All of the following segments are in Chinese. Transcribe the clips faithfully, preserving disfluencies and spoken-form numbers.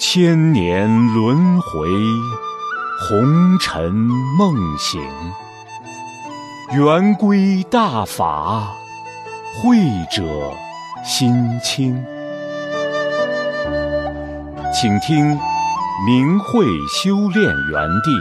千年轮回，红尘梦醒。圆规大法，慧者心清。请听明慧修炼园地。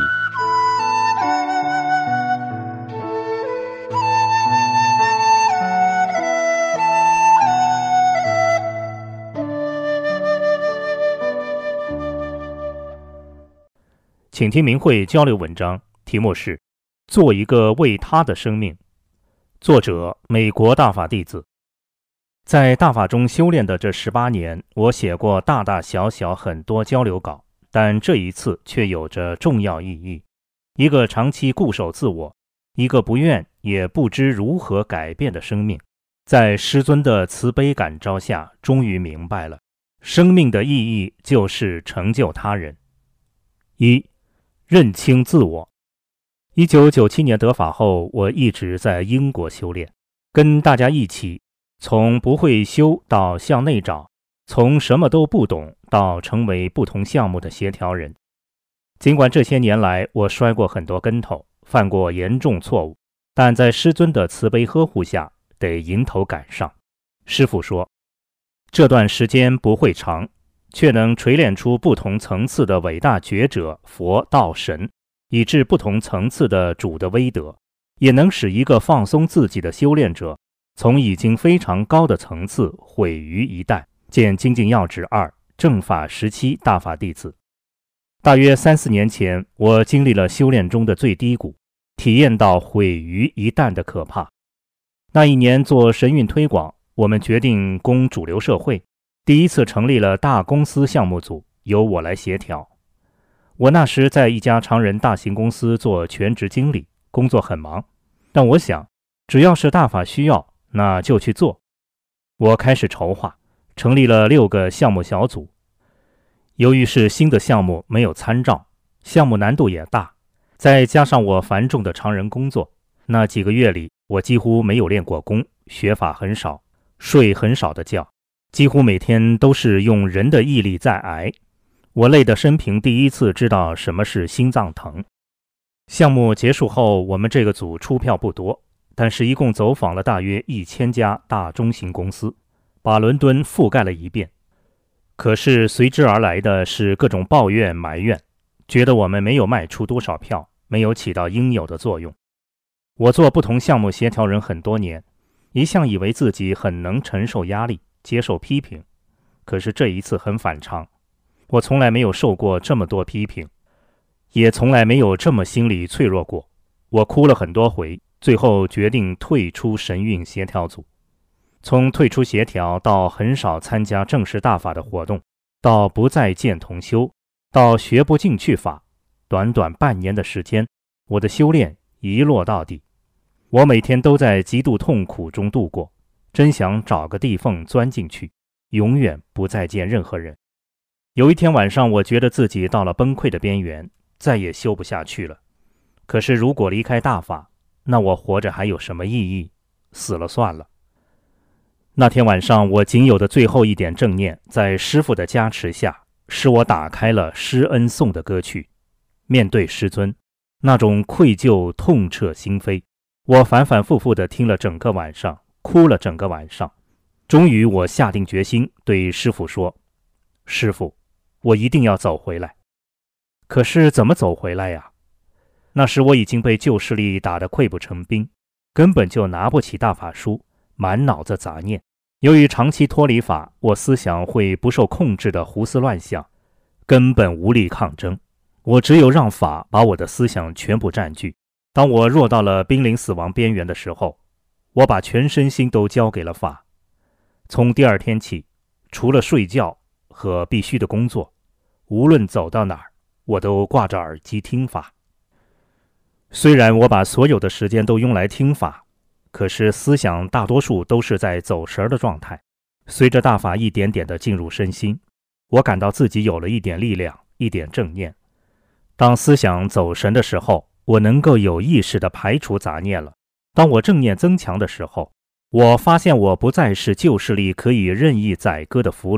请听明慧交流文章，题目是做一个为他的生命。作者美国大法弟子。在大法中修炼的这十八年，我写过大大小小很多交流稿，但这一次却有着重要意义。一个长期固守自我，一个不愿也不知如何改变的生命，在师尊的慈悲感召下，终于明白了，生命的意义就是成就他人。一、认清自我。一九九七年得法后，我一直在英国修炼，跟大家一起从不会修到向内找，从什么都不懂到成为不同项目的协调人。尽管这些年来我摔过很多跟头，犯过严重错误，但在师尊的慈悲呵护下，得迎头赶上。师父说，这段时间不会长，却能锤炼出不同层次的伟大觉者、佛、道、神，以致不同层次的主的威德，也能使一个放松自己的修炼者从已经非常高的层次毁于一旦。见精进要旨二，正法时期大法弟子。大约三四年前，我经历了修炼中的最低谷，体验到毁于一旦的可怕。那一年做神韵推广，我们决定攻主流社会，第一次成立了大公司项目组，由我来协调。我那时在一家常人大型公司做全职经理，工作很忙，但我想，只要是大法需要，那就去做。我开始筹划，成立了六个项目小组。由于是新的项目，没有参照，项目难度也大，再加上我繁重的常人工作，那几个月里，我几乎没有练过功，学法很少，睡很少的觉，几乎每天都是用人的毅力在挨。我累得生平第一次知道什么是心脏疼。项目结束后，我们这个组出票不多，但是一共走访了大约一千家大中型公司，把伦敦覆盖了一遍。可是随之而来的是各种抱怨埋怨，觉得我们没有卖出多少票，没有起到应有的作用。我做不同项目协调人很多年，一向以为自己很能承受压力，接受批评，可是这一次很反常。我从来没有受过这么多批评，也从来没有这么心理脆弱过。我哭了很多回，最后决定退出神韵协调组。从退出协调到很少参加正式大法的活动，到不再见同修，到学不进去法，短短半年的时间，我的修炼一落到底。我每天都在极度痛苦中度过，真想找个地缝钻进去，永远不再见任何人。有一天晚上，我觉得自己到了崩溃的边缘，再也修不下去了。可是如果离开大法，那我活着还有什么意义？死了算了。那天晚上，我仅有的最后一点正念，在师父的加持下，使我打开了施恩颂的歌曲。面对师尊，那种愧疚痛彻心扉，我反反复复地听了整个晚上，哭了整个晚上。终于我下定决心对师父说，师父，我一定要走回来。可是怎么走回来呀？那时我已经被旧势力打得溃不成兵，根本就拿不起大法书，满脑子杂念。由于长期脱离法，我思想会不受控制的胡思乱想，根本无力抗争。我只有让法把我的思想全部占据。当我弱到了濒临死亡边缘的时候，我把全身心都交给了法。从第二天起，除了睡觉和必须的工作，无论走到哪儿，我都挂着耳机听法。虽然我把所有的时间都用来听法，可是思想大多数都是在走神的状态。随着大法一点点地进入身心，我感到自己有了一点力量，一点正念。当思想走神的时候，我能够有意识地排除杂念了。当我正念增强的时候，我发现我不再是旧势力可以任意宰割的俘虏，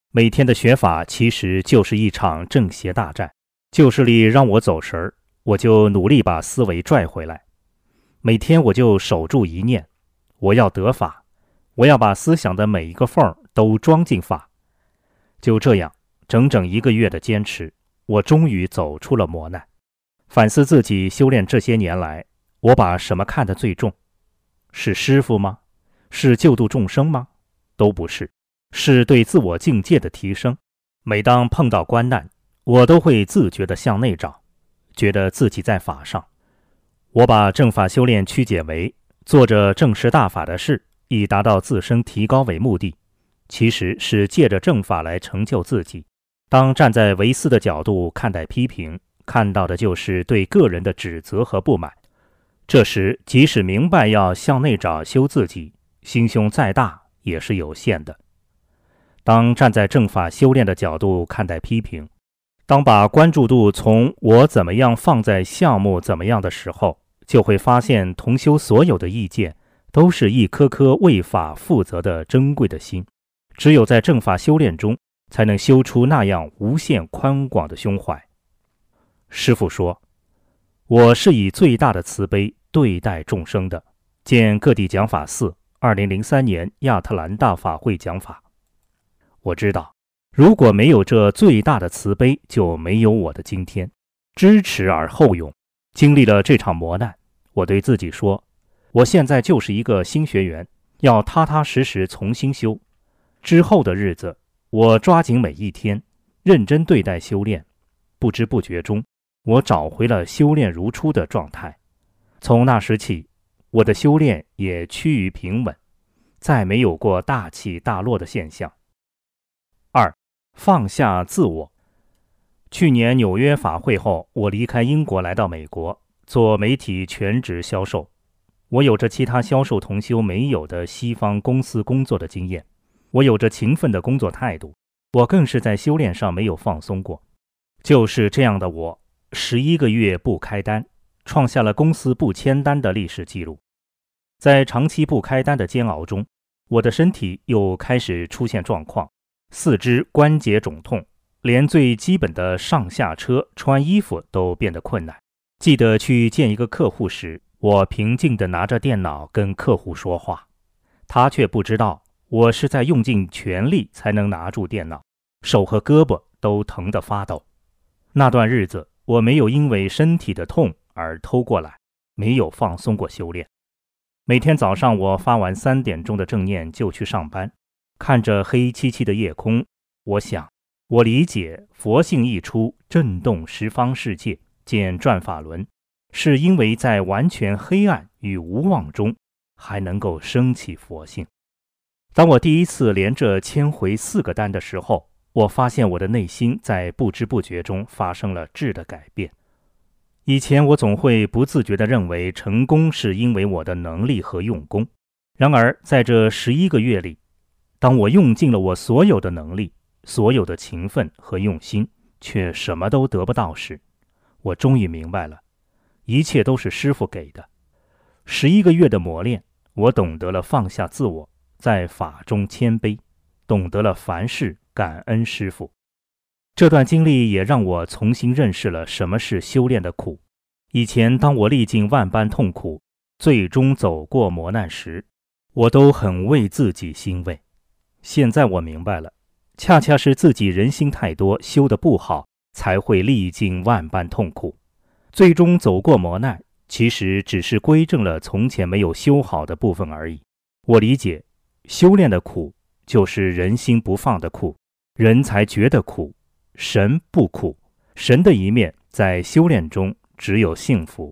每天的学法其实就是一场正邪大战，旧势力让我走神儿，我就努力把思维拽回来。每天我就守住一念，我要得法，我要把思想的每一个缝儿都装进法。就这样，整整一个月的坚持，我终于走出了磨难。反思自己修炼这些年来，我把什么看得最重？是师父吗？是救度众生吗？都不是，是对自我境界的提升。每当碰到关难，我都会自觉地向内找，觉得自己在法上。我把正法修炼曲解为做着正视大法的事，以达到自身提高为目的，其实是借着正法来成就自己。当站在唯思的角度看待批评，看到的就是对个人的指责和不满。这时即使明白要向内找修自己，心胸再大也是有限的。当站在正法修炼的角度看待批评，当把关注度从我怎么样放在项目怎么样的时候，就会发现同修所有的意见都是一颗颗为法负责的珍贵的心。只有在正法修炼中，才能修出那样无限宽广的胸怀。师父说，我是以最大的慈悲对待众生的。见各地讲法寺二零零三年亚特兰大法会讲法。我知道，如果没有这最大的慈悲，就没有我的今天。知耻而后勇，经历了这场磨难，我对自己说，我现在就是一个新学员，要踏踏实实重新修。之后的日子，我抓紧每一天，认真对待修炼。不知不觉中，我找回了修炼如初的状态。从那时起，我的修炼也趋于平稳，再没有过大起大落的现象。二，放下自我。去年纽约法会后，我离开英国来到美国，做媒体全职销售。我有着其他销售同修没有的西方公司工作的经验，我有着勤奋的工作态度，我更是在修炼上没有放松过。就是这样的我，十一个月不开单，创下了公司不签单的历史记录。在长期不开单的煎熬中，我的身体又开始出现状况，四肢关节肿痛，连最基本的上下车穿衣服都变得困难。记得去见一个客户时，我平静地拿着电脑跟客户说话，他却不知道我是在用尽全力才能拿住电脑，手和胳膊都疼得发抖。那段日子，我没有因为身体的痛而偷过懒，没有放松过修炼。每天早上我发完三点钟的正念就去上班，看着黑漆漆的夜空，我想，我理解佛性一出，震动十方世界，见转法轮，是因为在完全黑暗与无望中，还能够升起佛性。当我第一次连着签回四个单的时候，我发现我的内心在不知不觉中发生了质的改变。以前我总会不自觉地认为成功是因为我的能力和用功，然而在这十一个月里，当我用尽了我所有的能力，所有的勤奋和用心，却什么都得不到时，我终于明白了，一切都是师父给的。十一个月的磨练，我懂得了放下自我，在法中谦卑，懂得了凡事感恩师父。这段经历也让我重新认识了什么是修炼的苦。以前当我历尽万般痛苦，最终走过磨难时，我都很为自己欣慰。现在我明白了，恰恰是自己人心太多，修得不好，才会历尽万般痛苦。最终走过磨难，其实只是归正了从前没有修好的部分而已。我理解，修炼的苦就是人心不放的苦，人才觉得苦，神不苦。神的一面在修炼中只有幸福。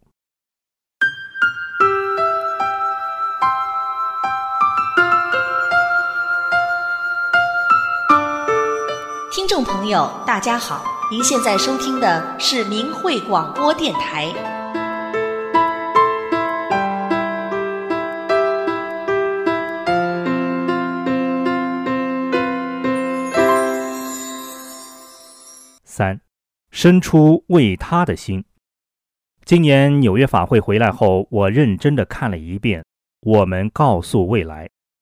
听众朋友大家好，您现在收听的是明慧广播电台。 三，生出为他的心。今年纽约法会回来后，我认真地看了一遍《我们告诉未来》，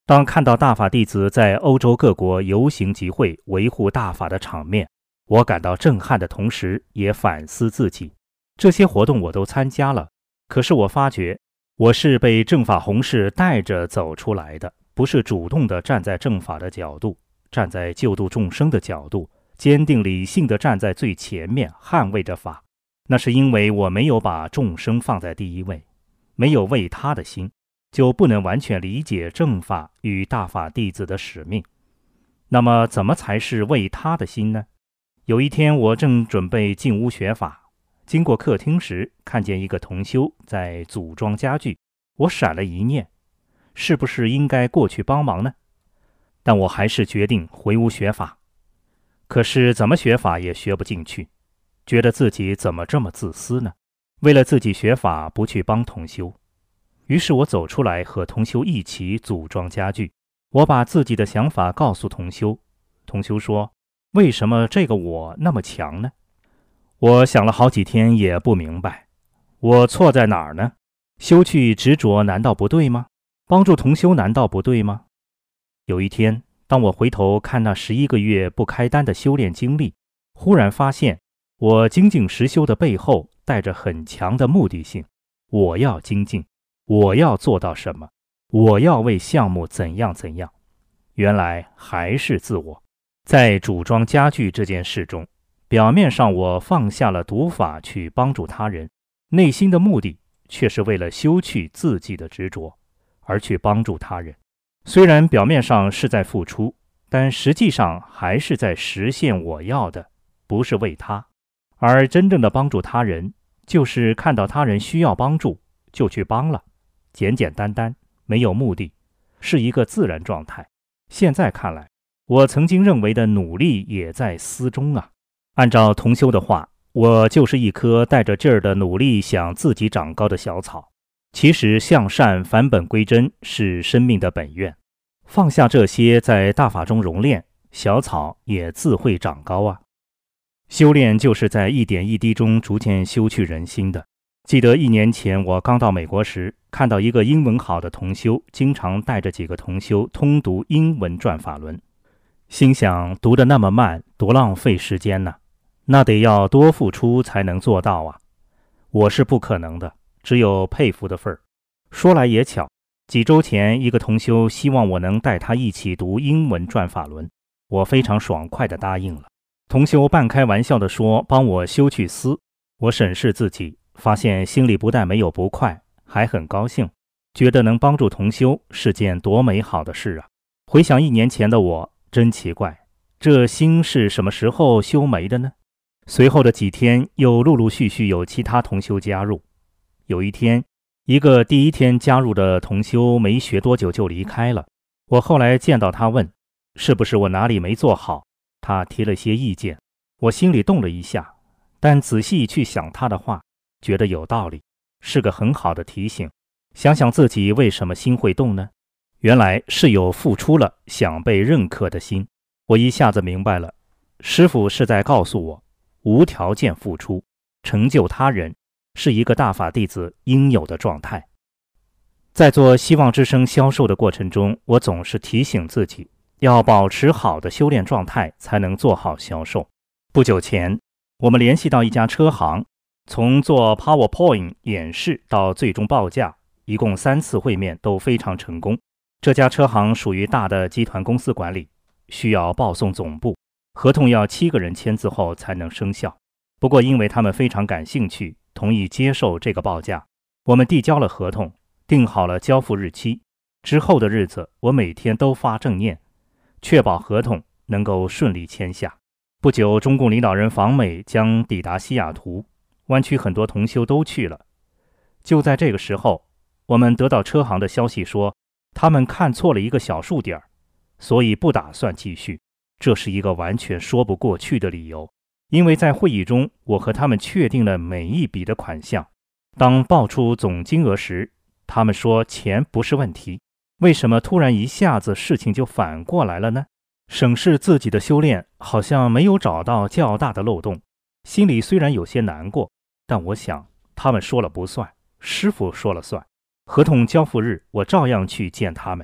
当看到大法弟子在欧洲各国游行集会维护大法的场面，我感到震撼的同时，也反思自己。这些活动我都参加了，可是我发觉我是被正法弘誓带着走出来的，不是主动地站在正法的角度，站在救度众生的角度，坚定理性地站在最前面捍卫着法。那是因为我没有把众生放在第一位，没有为他的心，就不能完全理解正法与大法弟子的使命。那么怎么才是为他的心呢？有一天我正准备进屋学法，经过客厅时看见一个同修在组装家具，我闪了一念，是不是应该过去帮忙呢？但我还是决定回屋学法。可是怎么学法也学不进去，觉得自己怎么这么自私呢？为了自己学法不去帮同修。于是我走出来和同修一起组装家具，我把自己的想法告诉同修。同修说，为什么这个我那么强呢？我想了好几天也不明白，我错在哪儿呢？修去执着难道不对吗？帮助同修难道不对吗？有一天，当我回头看那十一个月不开单的修炼经历，忽然发现我精进实修的背后带着很强的目的性。我要精进，我要做到什么？我要为项目怎样怎样？原来还是自我。在组装家具这件事中，表面上我放下了读法去帮助他人，内心的目的却是为了修去自己的执着，而去帮助他人。虽然表面上是在付出，但实际上还是在实现我要的，不是为他。而真正的帮助他人，就是看到他人需要帮助，就去帮了，简简单单，没有目的，是一个自然状态。现在看来，我曾经认为的努力也在思中啊。按照同修的话，我就是一棵带着劲儿的努力想自己长高的小草。其实向善返本归真是生命的本愿，放下这些，在大法中熔炼，小草也自会长高啊。修炼就是在一点一滴中逐渐修去人心的。记得一年前我刚到美国时，看到一个英文好的同修经常带着几个同修通读英文转法轮，心想读得那么慢，多浪费时间呢，那得要多付出才能做到啊。我是不可能的，只有佩服的份儿。说来也巧，几周前一个同修希望我能带他一起读英文转法轮，我非常爽快地答应了。同修半开玩笑地说帮我修去思，我审视自己，发现心里不但没有不快，还很高兴，觉得能帮助同修是件多美好的事啊。回想一年前的我，真奇怪，这心是什么时候修没的呢？随后的几天又陆陆续续有其他同修加入。有一天，一个第一天加入的同修没学多久就离开了。我后来见到他问，是不是我哪里没做好？他提了些意见，我心里动了一下，但仔细去想他的话，觉得有道理，是个很好的提醒。想想自己为什么心会动呢？原来是有付出了想被认可的心。我一下子明白了，师父是在告诉我，无条件付出，成就他人，是一个大法弟子应有的状态。在做希望之声销售的过程中，我总是提醒自己，要保持好的修炼状态，才能做好销售。不久前，我们联系到一家车行，从做 PowerPoint 演示到最终报价，一共三次会面都非常成功。这家车行属于大的集团公司管理，需要报送总部，合同要七个人签字后才能生效。不过因为他们非常感兴趣，同意接受这个报价，我们递交了合同，定好了交付日期。之后的日子，我每天都发正念，确保合同能够顺利签下。不久，中共领导人访美将抵达西雅图，湾区很多同修都去了。就在这个时候，我们得到车行的消息说，他们看错了一个小数点，所以不打算继续。这是一个完全说不过去的理由，因为在会议中，我和他们确定了每一笔的款项。当报出总金额时，他们说钱不是问题。为什么突然一下子事情就反过来了呢？审视自己的修炼，好像没有找到较大的漏洞。心里虽然有些难过，但我想他们说了不算，师父说了算。合同交付日，我照样去见他们。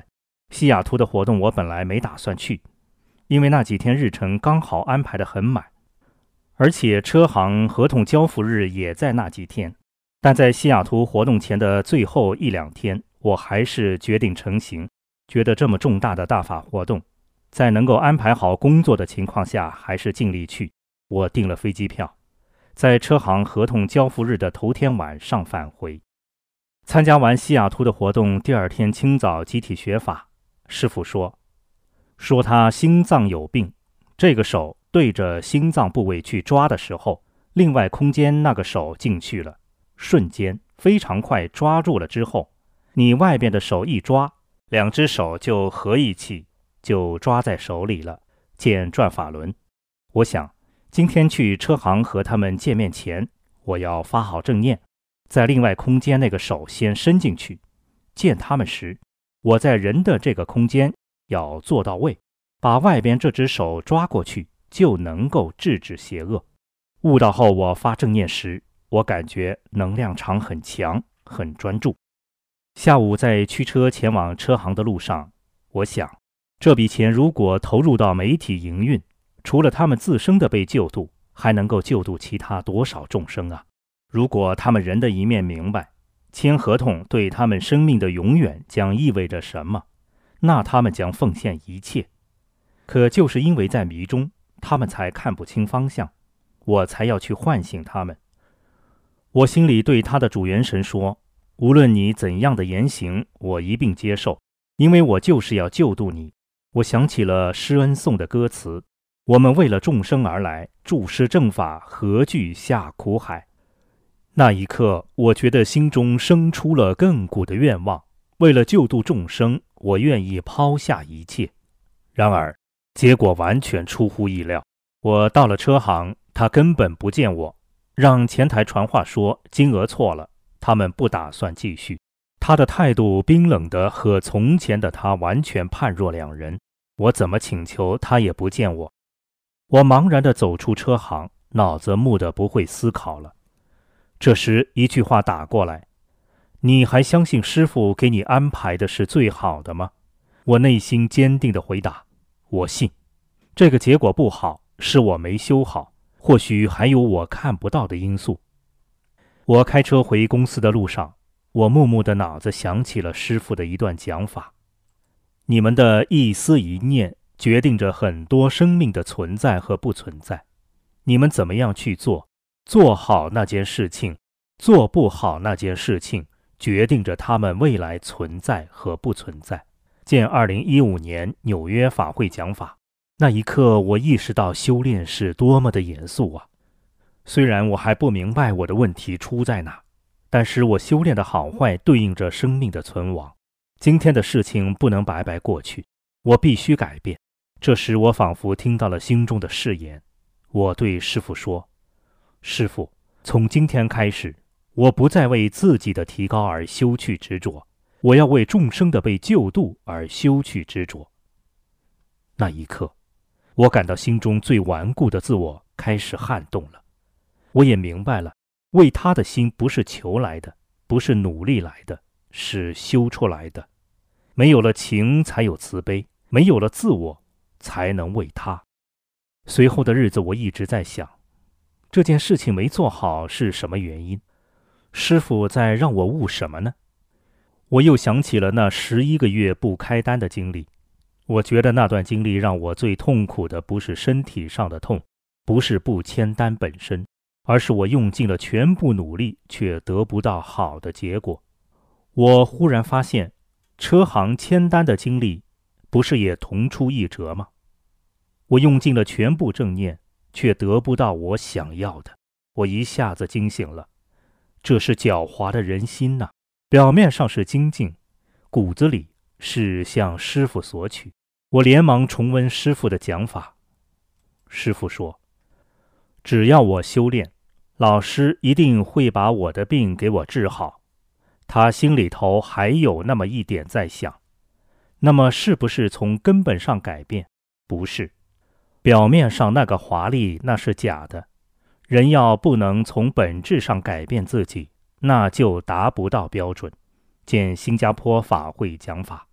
西雅图的活动我本来没打算去，因为那几天日程刚好安排得很满，而且车行合同交付日也在那几天。但在西雅图活动前的最后一两天，我还是决定成行，觉得这么重大的大法活动，在能够安排好工作的情况下，还是尽力去。我订了飞机票，在车行合同交付日的头天晚上返回。参加完西雅图的活动，第二天清早集体学法，师傅说说他心脏有病，这个手对着心脏部位去抓的时候，另外空间那个手进去了，瞬间非常快抓住了之后，你外边的手一抓，两只手就合一起，就抓在手里了，见转法轮。我想今天去车行和他们见面前，我要发好正念，在另外空间那个手先伸进去，见他们时，我在人的这个空间要做到位，把外边这只手抓过去，就能够制止邪恶。悟到后，我发正念时，我感觉能量场很强，很专注。下午在驱车前往车行的路上，我想，这笔钱如果投入到媒体营运，除了他们自身的被救度，还能够救度其他多少众生啊！如果他们人的一面明白，签合同对他们生命的永远将意味着什么，那他们将奉献一切。可就是因为在迷中，他们才看不清方向，我才要去唤醒他们。我心里对他的主元神说，无论你怎样的言行，我一并接受，因为我就是要救度你。我想起了施恩颂的歌词，我们为了众生而来，注释正法，何惧下苦海。那一刻，我觉得心中生出了亘古的愿望，为了救度众生，我愿意抛下一切。然而结果完全出乎意料，我到了车行，他根本不见我，让前台传话说金额错了，他们不打算继续。他的态度冰冷的和从前的他完全判若两人，我怎么请求他也不见我。我茫然地走出车行，脑子木得不会思考了。这时一句话打过来，你还相信师父给你安排的是最好的吗？我内心坚定地回答，我信。这个结果不好，是我没修好，或许还有我看不到的因素。我开车回公司的路上，我木木的脑子想起了师父的一段讲法，你们的一思一念决定着很多生命的存在和不存在，你们怎么样去做，做好那件事情，做不好那件事情，决定着他们未来存在和不存在。见二零一五年纽约法会讲法。那一刻，我意识到修炼是多么的严肃啊！虽然我还不明白我的问题出在哪，但是我修炼的好坏对应着生命的存亡。今天的事情不能白白过去，我必须改变。这时我仿佛听到了心中的誓言，我对师父说，师父，从今天开始，我不再为自己的提高而修去执着，我要为众生的被救度而修去执着。那一刻，我感到心中最顽固的自我开始撼动了。我也明白了，为他的心不是求来的，不是努力来的，是修出来的。没有了情才有慈悲，没有了自我才能为他。随后的日子我一直在想，这件事情没做好是什么原因？师父在让我悟什么呢？我又想起了那十一个月不开单的经历。我觉得那段经历让我最痛苦的不是身体上的痛，不是不签单本身，而是我用尽了全部努力却得不到好的结果。我忽然发现，车行签单的经历不是也同出一辙吗？我用尽了全部正念，却得不到我想要的。我一下子惊醒了，这是狡猾的人心呐、啊！表面上是精进，骨子里是向师父索取。我连忙重温师父的讲法。师父说，只要我修炼，老师一定会把我的病给我治好。他心里头还有那么一点在想，那么是不是从根本上改变？不是，表面上那个华丽那是假的。人要不能从本质上改变自己，那就达不到标准。见新加坡法会讲法。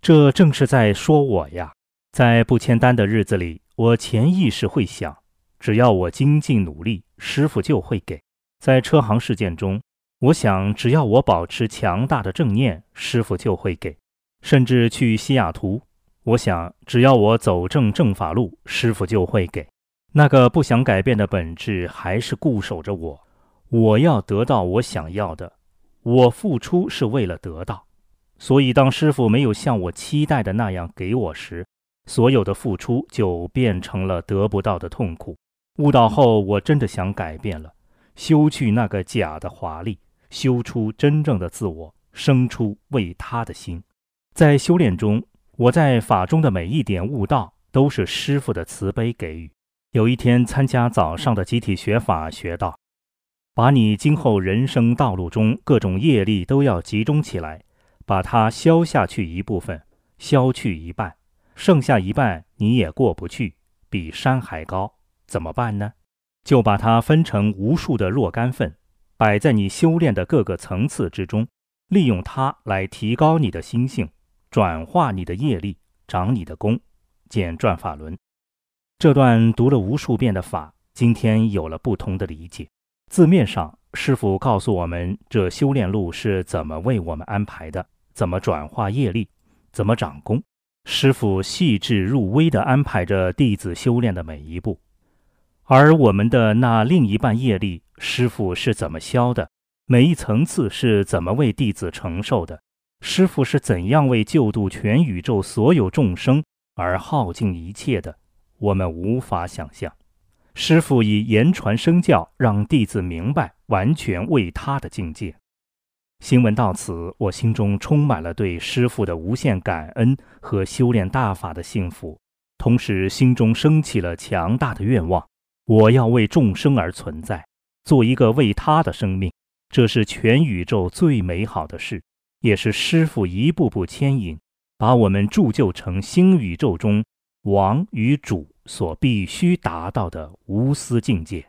这正是在说我呀。在不签单的日子里，我潜意识会想，只要我精进努力，师父就会给。在车行事件中，我想只要我保持强大的正念，师父就会给。甚至去西雅图，我想只要我走正正法路，师父就会给。那个不想改变的本质还是固守着我，我要得到我想要的，我付出是为了得到。所以当师父没有像我期待的那样给我时，所有的付出就变成了得不到的痛苦。悟道后，我真的想改变了，修去那个假的华丽，修出真正的自我，生出为他的心。在修炼中，我在法中的每一点悟道都是师父的慈悲给予。有一天参加早上的集体学法，学到把你今后人生道路中各种业力都要集中起来，把它消下去一部分，消去一半，剩下一半你也过不去，比山还高，怎么办呢？就把它分成无数的若干份，摆在你修炼的各个层次之中，利用它来提高你的心性，转化你的业力，长你的功，简转法轮。这段读了无数遍的法，今天有了不同的理解。字面上，师父告诉我们这修炼路是怎么为我们安排的，怎么转化业力，怎么长功。师父细致入微地安排着弟子修炼的每一步。而我们的那另一半业力，师父是怎么消的？每一层次是怎么为弟子承受的？师父是怎样为救度全宇宙所有众生而耗尽一切的？我们无法想象。师父以言传身教，让弟子明白完全为他的境界。新闻到此，我心中充满了对师父的无限感恩和修炼大法的幸福，同时心中升起了强大的愿望，我要为众生而存在，做一个为他的生命。这是全宇宙最美好的事，也是师父一步步牵引，把我们铸就成新宇宙中王与主所必须达到的无私境界。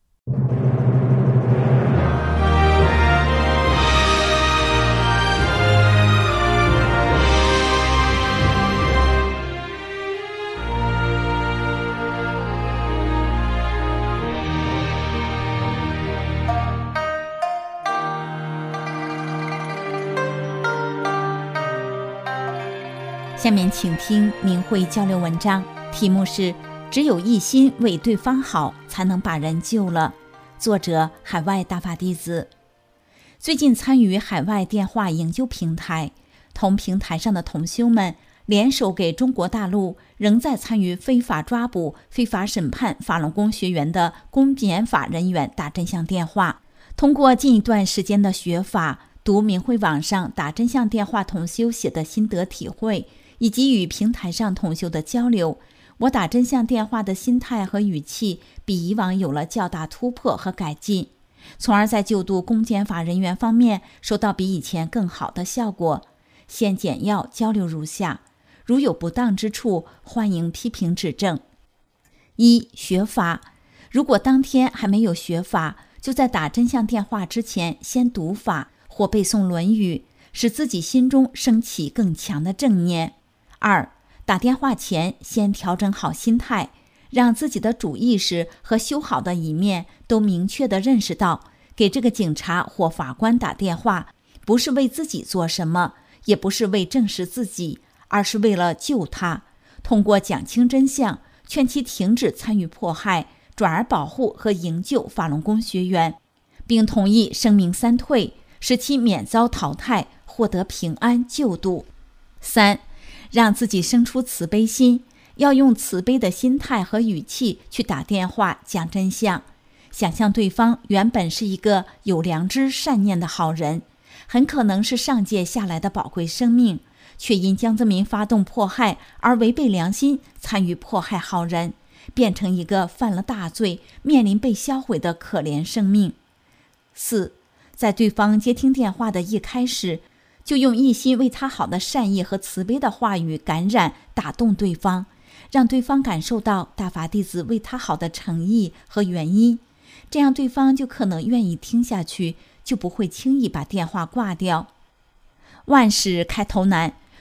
下面请听明慧交流文章，题目是只有一心为对方好，才能把人救了。作者海外大法弟子。最近参与海外电话营救平台，同平台上的同修们联手给中国大陆仍在参与非法抓捕、非法审判法轮功学员的公检法人员打真相电话。通过近一段时间的学法，读明慧网上打真相电话同修写的心得体会，以及与平台上同修的交流，我打真相电话的心态和语气比以往有了较大突破和改进，从而在救度公检法人员方面收到比以前更好的效果。现简要交流如下，如有不当之处，欢迎批评指正。一、学法。如果当天还没有学法，就在打真相电话之前先读法或背诵《论语》，使自己心中升起更强的正念。二、打电话前先调整好心态，让自己的主意识和修好的一面都明确地认识到，给这个警察或法官打电话，不是为自己做什么，也不是为证实自己，而是为了救他，通过讲清真相，劝其停止参与迫害，转而保护和营救法轮功学员，并同意声明三退，使其免遭淘汰，获得平安救度。三、让自己生出慈悲心，要用慈悲的心态和语气去打电话讲真相。想象对方原本是一个有良知善念的好人，很可能是上界下来的宝贵生命，却因江泽民发动迫害而违背良心，参与迫害好人，变成一个犯了大罪，面临被销毁的可怜生命。四、在对方接听电话的一开始，就用一心为他好的善意和慈悲的话语感染打动对方，让对方感受到大法弟子为他好的诚意和原因，这样对方就可能愿意听下去，就不会轻易把电话挂掉。万事开头难，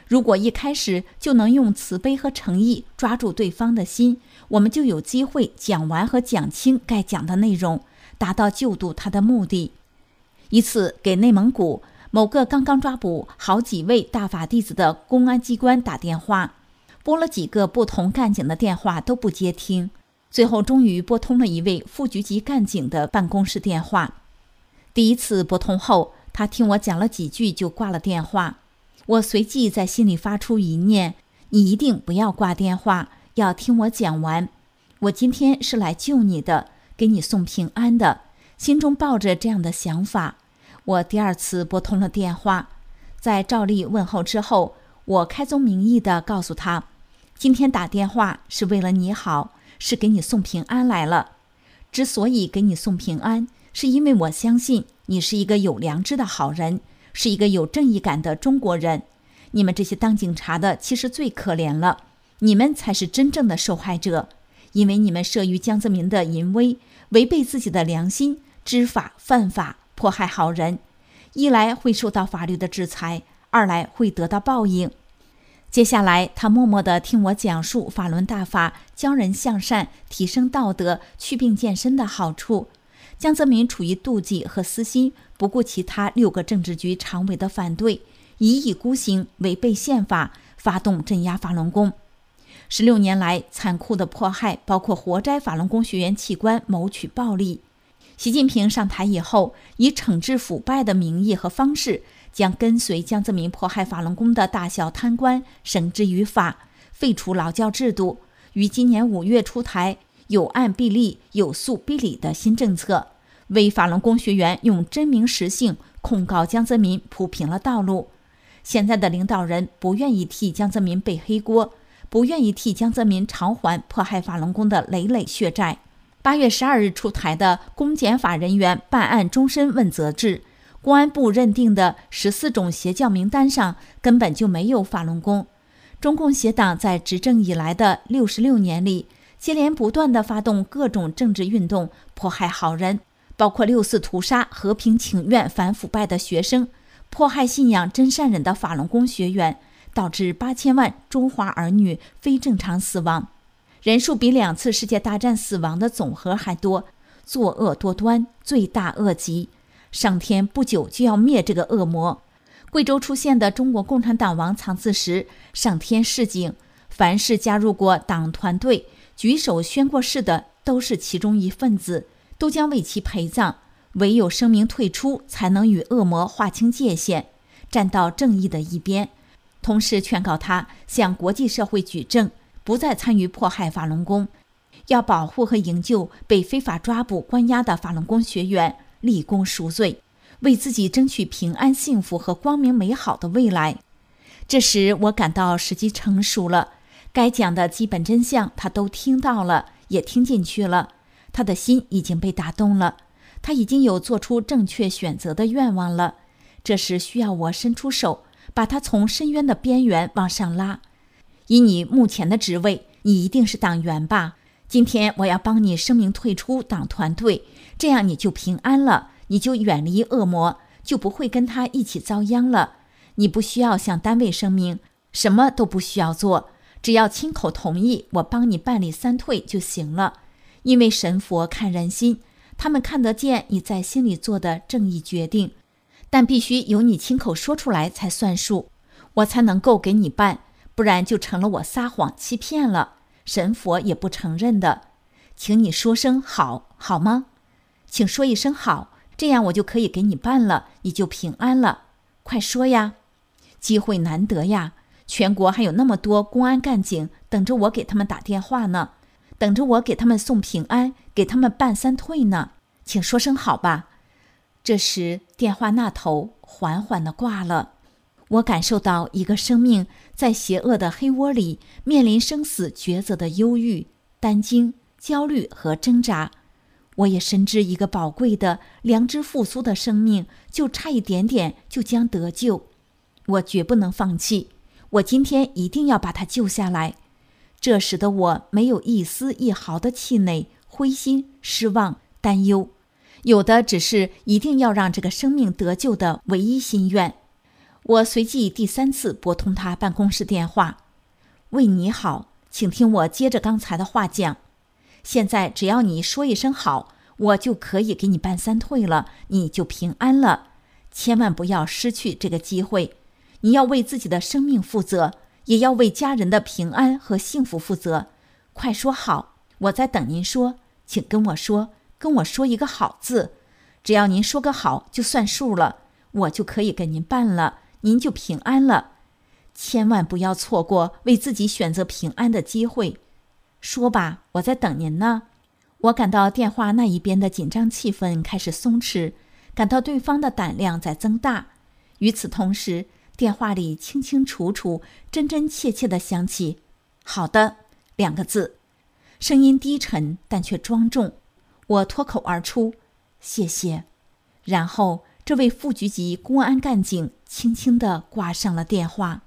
如果一开始就能用慈悲和诚意抓住对方的心，我们就有机会讲完和讲清该讲的内容，达到救度他的目的。一次给内蒙古某个刚刚抓捕好几位大法弟子的公安机关打电话，拨了几个不同干警的电话都不接听，最后终于拨通了一位副局级干警的办公室电话。第一次拨通后，他听我讲了几句就挂了电话。我随即在心里发出一念：你一定不要挂电话，要听我讲完。我今天是来救你的，给你送平安的，心中抱着这样的想法。我第二次拨通了电话，在照例问候之后，我开宗明义地告诉他，今天打电话是为了你好，是给你送平安来了。之所以给你送平安，是因为我相信你是一个有良知的好人，是一个有正义感的中国人。你们这些当警察的其实最可怜了，你们才是真正的受害者，因为你们慑于江泽民的淫威，违背自己的良心，知法犯法，迫害好人。一来会受到法律的制裁，二来会得到报应。接下来他默默地听我讲述法轮大法教人向善，提升道德，祛病健身的好处。江泽民出于妒忌和私心，不顾其他六个政治局常委的反对，一意孤行，违背宪法，发动镇压法轮功。十六年来残酷的迫害，包括活摘法轮功学员器官，谋取暴利。习近平上台以后，以惩治腐败的名义和方式，将跟随江泽民迫害法轮功的大小贪官绳之于法，废除劳教制度。于今年五月出台有案必立、有诉必理的新政策，为法轮功学员用真名实姓控告江泽民铺平了道路。现在的领导人不愿意替江泽民背黑锅，不愿意替江泽民偿还迫害法轮功的累累血债。八月十二日出台的公检法人员办案终身问责制，公安部认定的十四种邪教名单上根本就没有法轮功。中共协党在执政以来的六十六年里，接连不断地发动各种政治运动，迫害好人，包括六四屠杀和平请愿反腐败的学生，迫害信仰真善忍的法轮功学员，导致八千万中华儿女非正常死亡，人数比两次世界大战死亡的总和还多，作恶多端，罪大恶极。上天不久就要灭这个恶魔。贵州出现的中国共产党王藏字石，上天示警，凡是加入过党团队、举手宣过誓的，都是其中一份子，都将为其陪葬。唯有声明退出，才能与恶魔划清界限，站到正义的一边。同时劝告他向国际社会举证，不再参与迫害法轮功，要保护和营救被非法抓捕关押的法轮功学员，立功赎罪，为自己争取平安幸福和光明美好的未来。这时我感到时机成熟了，该讲的基本真相他都听到了，也听进去了，他的心已经被打动了，他已经有做出正确选择的愿望了。这时需要我伸出手，把他从深渊的边缘往上拉。以你目前的职位，你一定是党员吧？今天我要帮你声明退出党团队，这样你就平安了，你就远离恶魔，就不会跟他一起遭殃了。你不需要向单位声明，什么都不需要做，只要亲口同意我帮你办理三退就行了。因为神佛看人心，他们看得见你在心里做的正义决定，但必须由你亲口说出来才算数，我才能够给你办，不然就成了我撒谎欺骗了，神佛也不承认的。请你说声好，好吗？请说一声好，这样我就可以给你办了，你就平安了。快说呀，机会难得呀，全国还有那么多公安干警等着我给他们打电话呢，等着我给他们送平安，给他们办三退呢，请说声好吧。这时电话那头缓缓地挂了，我感受到一个生命在邪恶的黑窝里面临生死抉择的忧郁、担惊、焦虑和挣扎。我也深知一个宝贵的良知复苏的生命就差一点点就将得救，我绝不能放弃，我今天一定要把它救下来。这时的我没有一丝一毫的气馁、灰心、失望、担忧，有的只是一定要让这个生命得救的唯一心愿。 我随即第三次拨通他办公室电话。为你好，请听我接着刚才的话讲。现在只要你说一声好，我就可以给你办三退了，你就平安了。千万不要失去这个机会，你要为自己的生命负责，也要为家人的平安和幸福负责。快说好，我在等您说，请跟我说，跟我说一个好字。只要您说个好就算数了，我就可以跟您办了，您就平安了。千万不要错过为自己选择平安的机会。说吧，我在等您呢。我感到电话那一边的紧张气氛开始松弛，感到对方的胆量在增大。与此同时，电话里清清楚楚、真真切切地响起“好的”两个字，声音低沉但却庄重。我脱口而出：“谢谢。”然后，这位副局级公安干警轻轻地挂上了电话。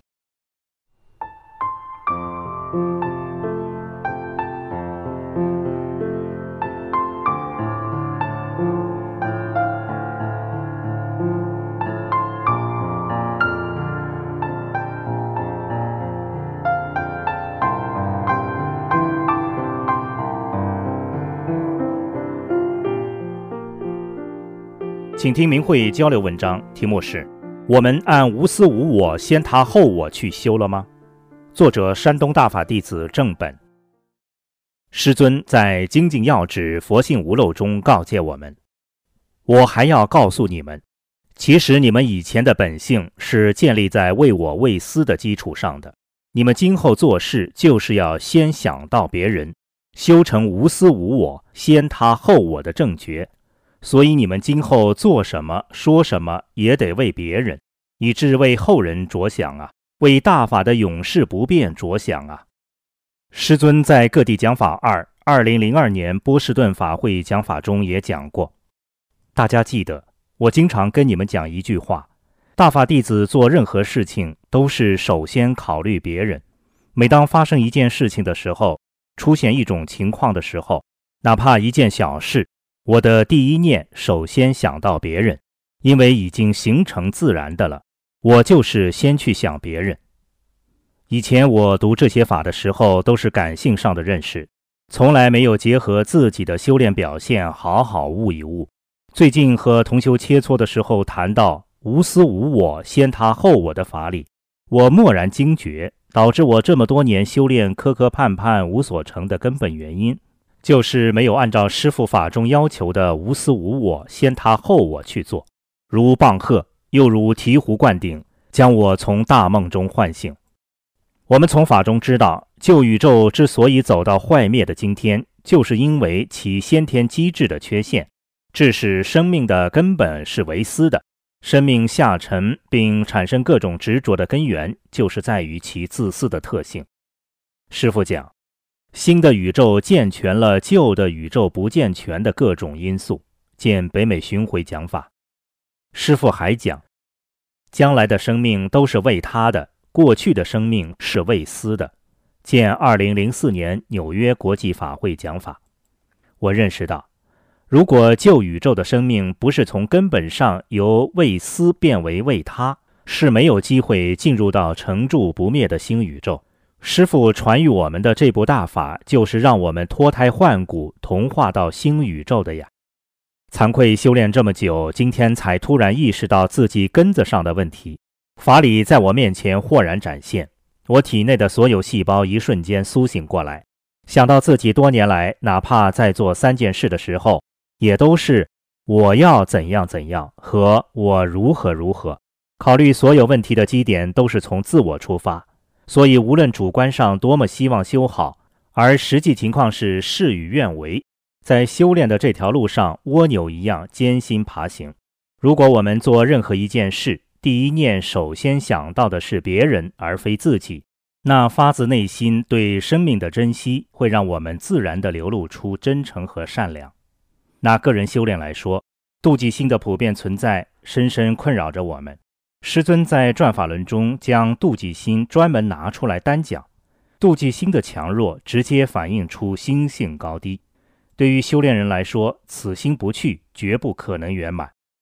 请听明慧交流文章，题目是我们按无私无我先他后我去修了吗？作者山东大法弟子正本。师尊在精进要旨佛性无漏中告诫我们，我还要告诉你们，其实你们以前的本性是建立在为我为私的基础上的，你们今后做事就是要先想到别人，修成无私无我先他后我的正觉。所以你们今后做什么说什么也得为别人，以致为后人着想啊，为大法的永世不变着想啊。师尊在各地讲法二二零零二年波士顿法会讲法中也讲过，大家记得，我经常跟你们讲一句话，大法弟子做任何事情都是首先考虑别人。每当发生一件事情的时候，出现一种情况的时候，哪怕一件小事，我的第一念首先想到别人，因为已经形成自然的了，我就是先去想别人。以前我读这些法的时候都是感性上的认识，从来没有结合自己的修炼表现好好悟一悟。最近和同修切磋的时候谈到无私无我先他后我的法理，我蓦然惊觉，导致我这么多年修炼磕磕绊绊无所成的根本原因，就是没有按照师父法中要求的无私无我先他后我去做，如棒喝又如醍醐灌顶，将我从大梦中唤醒。我们从法中知道，旧宇宙之所以走到坏灭的今天，就是因为其先天机制的缺陷，致使生命的根本是为私的，生命下沉并产生各种执着的根源，就是在于其自私的特性。师父讲，新的宇宙健全了旧的宇宙不健全的各种因素，见北美巡回讲法。师父还讲，将来的生命都是为他的，过去的生命是为私的，见二零零四年纽约国际法会讲法。我认识到，如果旧宇宙的生命不是从根本上由为私变为为他，是没有机会进入到成住不灭的新宇宙。师父传于我们的这部大法，就是让我们脱胎换骨，同化到新宇宙的呀。惭愧修炼这么久，今天才突然意识到自己根子上的问题。法理在我面前豁然展现，我体内的所有细胞一瞬间苏醒过来，想到自己多年来，哪怕在做三件事的时候，也都是我要怎样怎样和我如何如何，考虑所有问题的基点都是从自我出发。所以无论主观上多么希望修好，而实际情况是事与愿违，在修炼的这条路上蜗牛一样艰辛爬行。如果我们做任何一件事，第一念首先想到的是别人而非自己，那发自内心对生命的珍惜会让我们自然地流露出真诚和善良。拿个人修炼来说，妒忌心的普遍存在深深困扰着我们。师尊在转法轮中将妒忌心专门拿出来单讲，妒忌心的强弱直接反映出心性高低。对于修炼人来说，此心不去，绝不可能圆满。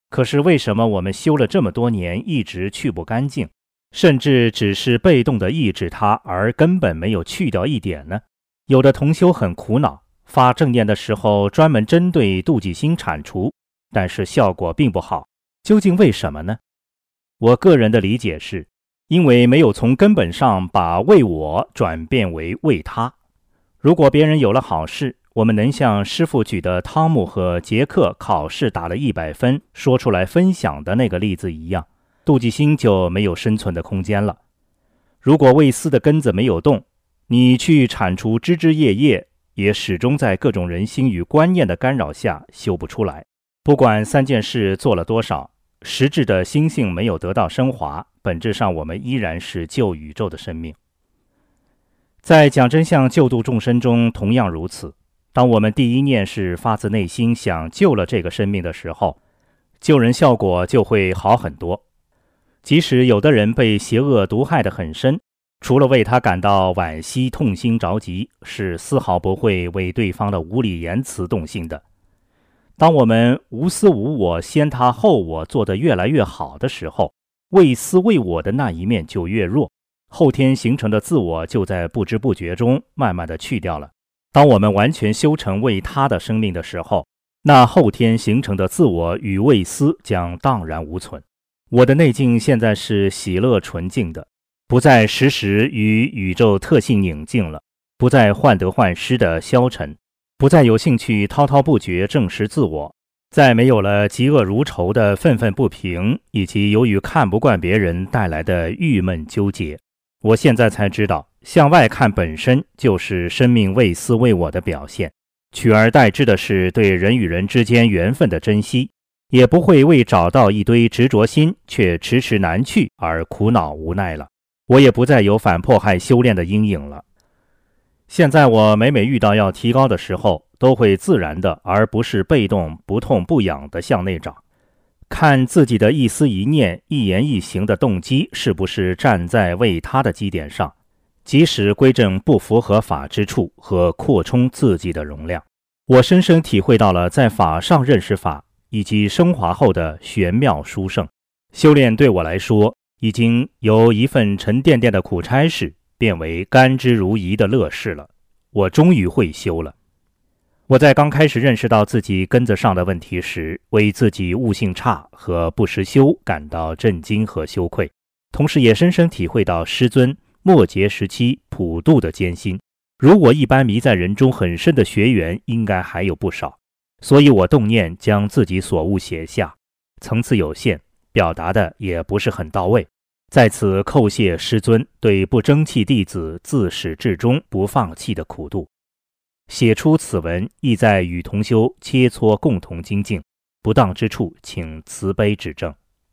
可是为什么我们修了这么多年一直去不干净，甚至只是被动地抑制它，而根本没有去掉一点呢？有的同修很苦恼，发正念的时候专门针对妒忌心铲除，但是效果并不好，究竟为什么呢？我个人的理解是，因为没有从根本上把为我转变为为他。如果别人有了好事，我们能像师父举的汤姆和杰克考试打了一百分说出来分享的那个例子一样，妒忌心就没有生存的空间了。如果为私的根子没有动，你去铲除枝枝叶叶，也始终在各种人心与观念的干扰下修不出来。不管三件事做了多少，实质的心性没有得到升华，本质上我们依然是救宇宙的生命。在讲真相救度众生中同样如此，当我们第一念是发自内心想救了这个生命的时候，救人效果就会好很多。即使有的人被邪恶毒害得很深，除了为他感到惋惜、痛心、着急，是丝毫不会为对方的无理言辞动心的。当我们无私无我、先他后我做得越来越好的时候，为私为我的那一面就越弱，后天形成的自我就在不知不觉中慢慢的去掉了。当我们完全修成为他的生命的时候，那后天形成的自我与为私将荡然无存。我的内境现在是喜乐纯净的，不再时时与宇宙特性拧进了，不再患得患失的消沉，不再有兴趣滔滔不绝证实自我，再没有了嫉恶如仇的愤愤不平，以及由于看不惯别人带来的郁闷纠结。我现在才知道，向外看本身就是生命为私为我的表现，取而代之的是对人与人之间缘分的珍惜，也不会为找到一堆执着心却迟迟难去而苦恼无奈了。我也不再有反迫害修炼的阴影了。现在我每每遇到要提高的时候，都会自然的而不是被动不痛不痒的向内找，看自己的一思一念、一言一行的动机是不是站在为他的基点上，及时归正不符合法之处和扩充自己的容量。我深深体会到了在法上认识法以及升华后的玄妙殊胜。修炼对我来说，已经由一份沉甸甸的苦差事变为甘之如饴的乐事了。我终于会修了。我在刚开始认识到自己根子上的问题时，为自己悟性差和不实修感到震惊和羞愧，同时也深深体会到师尊末劫时期普度的艰辛。如我一般迷在人中很深的学员应该还有不少，所以我动念将自己所悟写下，层次有限，表达的也不是很到位，在此叩谢师尊对不争气弟子自始至终不放弃的苦度。写出此文意在与同修切磋共同精进，不当之处请慈悲指正。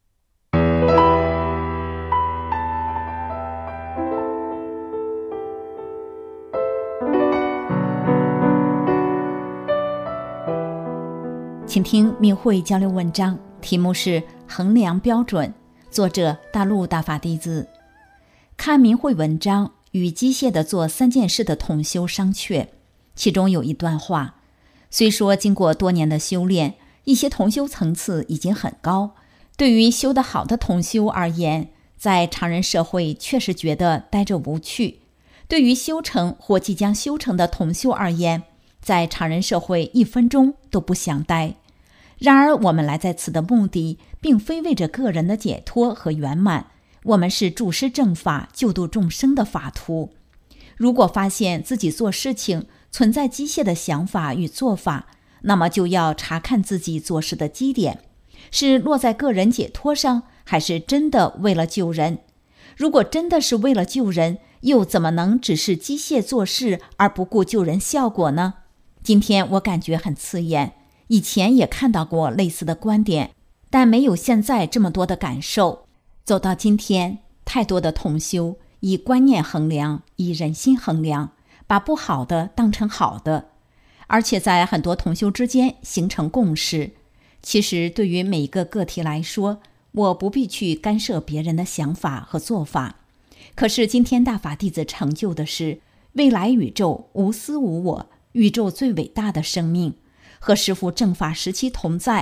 请听明慧交流文章，题目是衡量标准，作者大陆大法弟子。看明慧文章，与机械的做三件事的同修商榷。其中有一段话，虽说经过多年的修炼，一些同修层次已经很高，对于修得好的同修而言，在常人社会确实觉得待着无趣；对于修成或即将修成的同修而言，在常人社会一分钟都不想待。然而我们来在此的目的并非为着个人的解脱和圆满，我们是助师正法救度众生的法图。如果发现自己做事情存在机械的想法与做法，那么就要查看自己做事的基点，是落在个人解脱上，还是真的为了救人？如果真的是为了救人，又怎么能只是机械做事而不顾救人效果呢？今天我感觉很刺眼，以前也看到过类似的观点，但没有现在这么多的感受。走到今天，太多的同修以观念衡量，以人心衡量，把不好的当成好的，而且在很多同修之间形成共识。其实对于每一个个体来说，我不必去干涉别人的想法和做法。可是今天大法弟子成就的是未来宇宙无私无我，宇宙最伟大的生命，和师父正法时期同在，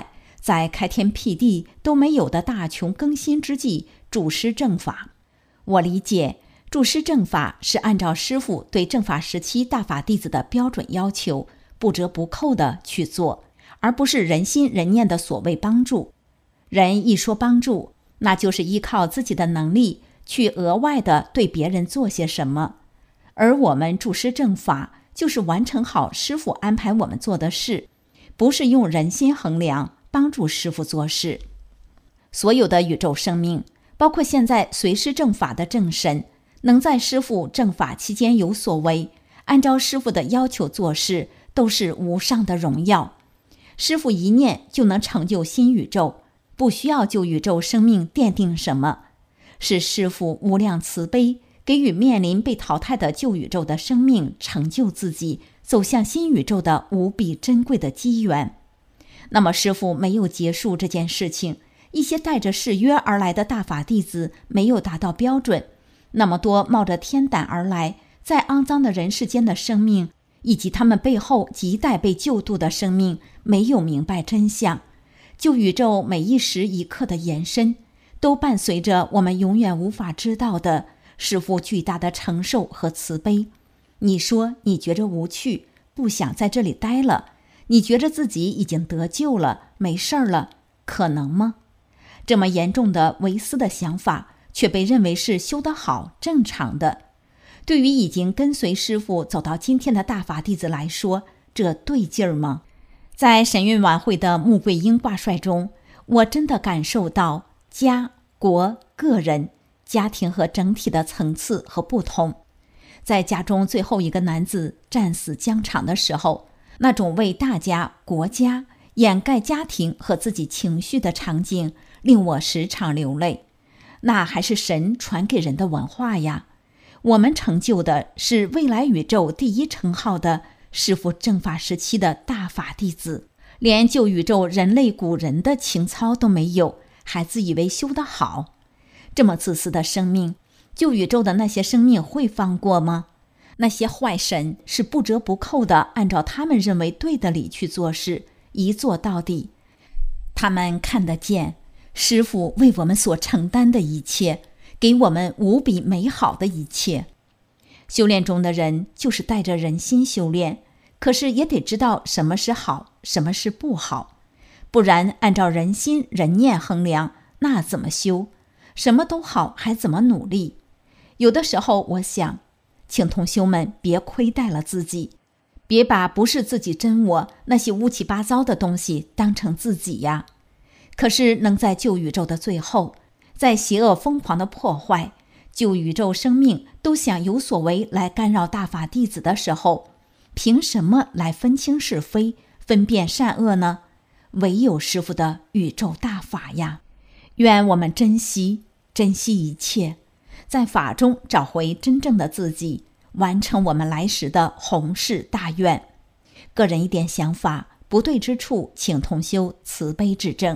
在开天辟地都没有的大穷更新之际，注师正法。我理解，注师正法是按照师父对正法时期大法弟子的标准要求，不折不扣地去做，而不是人心人念的所谓帮助。人一说帮助，那就是依靠自己的能力去额外的对别人做些什么，而我们注师正法就是完成好师父安排我们做的事，不是用人心衡量，帮助师父做事。所有的宇宙生命，包括现在随师正法的正神，能在师父正法期间有所为，按照师父的要求做事，都是无上的荣耀。师父一念就能成就新宇宙，不需要旧宇宙生命奠定什么，是师父无量慈悲，给予面临被淘汰的旧宇宙的生命成就自己，走向新宇宙的无比珍贵的机缘。那么师父没有结束这件事情，一些带着誓约而来的大法弟子没有达到标准，那么多冒着天胆而来，在肮脏的人世间的生命，以及他们背后亟待被救度的生命，没有明白真相。旧宇宙每一时一刻的延伸，都伴随着我们永远无法知道的师父巨大的承受和慈悲。你说你觉着无趣，不想在这里待了，你觉着自己已经得救了，没事儿了，可能吗？这么严重的唯私的想法，却被认为是修得好、正常的。对于已经跟随师父走到今天的大法弟子来说，这对劲儿吗？在神韵晚会的穆桂英挂帅中，我真的感受到家、国、个人、家庭和整体的层次和不同。在家中最后一个男子战死疆场的时候，那种为大家、国家掩盖家庭和自己情绪的场景，令我时常流泪。那还是神传给人的文化呀。我们成就的是未来宇宙第一称号的师父正法时期的大法弟子，连旧宇宙人类古人的情操都没有，还自以为修得好。这么自私的生命，旧宇宙的那些生命会放过吗？那些坏神是不折不扣地按照他们认为对的理去做事，一做到底。他们看得见师父为我们所承担的一切，给我们无比美好的一切。修炼中的人就是带着人心修炼，可是也得知道什么是好，什么是不好，不然按照人心人念衡量，那怎么修？什么都好，还怎么努力？有的时候我想，请同修们别亏待了自己，别把不是自己真我那些乌七八糟的东西当成自己呀。可是能在旧宇宙的最后，在邪恶疯狂的破坏，旧宇宙生命都想有所为来干扰大法弟子的时候，凭什么来分清是非，分辨善恶呢？唯有师父的宇宙大法呀。愿我们珍惜珍惜一切，在法中找回真正的自己，完成我们来时的宏誓大愿。个人一点想法不对之处，请同修慈悲指正。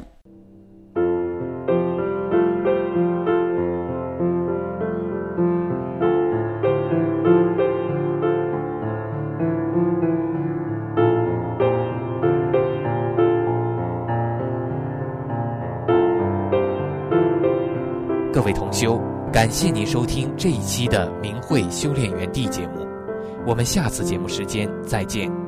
各位同修，感谢您收听这一期的明慧修炼园地节目，我们下次节目时间再见。